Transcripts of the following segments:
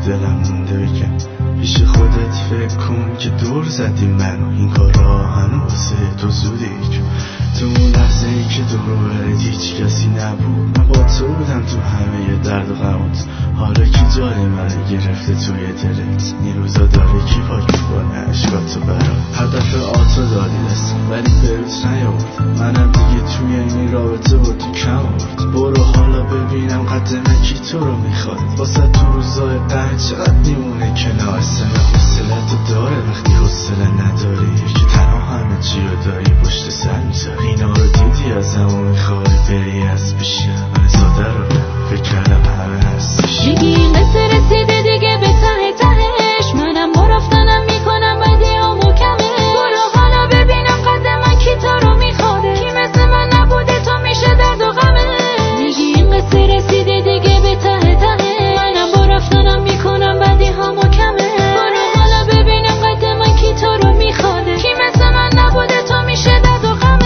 دلم مونده بگم. پیش خودت فکر کن که دور زدی منو، این کارا هنو واسه تو زوده. تو اون لحظه ای که دورت هیچ کسی نبود، من با تو بودم تو همه درد و غمات. حالا کی جای من گرفته توی دلت؟ این روزا داره کی پاک میکنه عشقاتو برات؟ هر دفعه آتو دادی دستم ولی بروز نیاورد، منم دیگه توی این رابطه با تو کم آورد. برو حالا ببینم قد من کی تو رو میخواد، واسه تو روزای قهر چقدر میمونه کنار. سمه حوصلتو داره وقتی حوصله نداری، که تنها همه چی رو داری پشت سر میذاری. اینا رو دیدی ازم و میخوای بری از پیشم، من ساده رو فکر کردم همه هستش. میگی این قصه رسیده دیگه به ته تهش، منم با رفتنم میکنم بدی همو کمه. برو حالا ببینم قد من کی تو رو میخواده، کی مثل من نبوده تو میشه درد و غمه. میگی این قصه رسیده دیگه به ته تهش، منم با رفتنم میکنم بدی همو کمه. برو حالا ببینم قد من کی تو رو میخواده، کی مثل من نبوده تو میشه درد و غمه.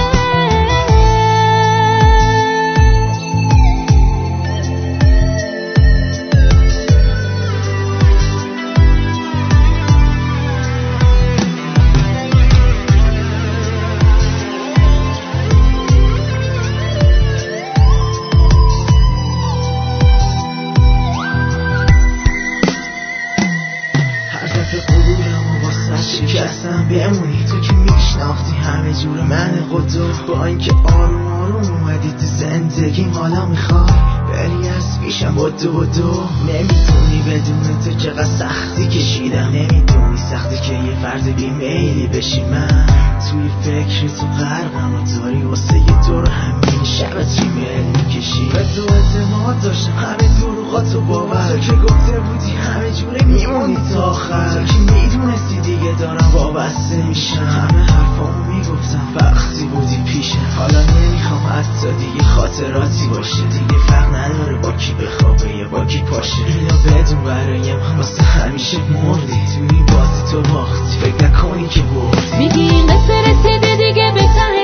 شکستم بمونی تو که میشناختی همه جور من قدر، با اینکه آروم آروم اومدی تو زندگی حالا میخوای بری از پیشم. بدو نمیدونی بدون تو چقدر سختی کشیدم، نمیدونی سختی که یه فرد بیمیلی بشی. من توی فکر تو غرقم و داری واسه یه دور همین شب چی میل میکشی. به تو اعتماد داشتم همه دروغاتو باور، که گفته بودی همه جوره میمونی تا آخر. که میدونستی دیگه دارم وابسته میشم، همه حرفامو میگفتم وقتی بودی پیشم. حالا نمیخوام حتی دیگه خاطراتی باشه، دیگه فرق نداره با کی بخوابه یا با کی پاشه. اینا بدون برای من واسه همیشه مردی، تو این بازی تو باختی فکر نکنی که بردی. میگی این قصه رسیده دیگه به ته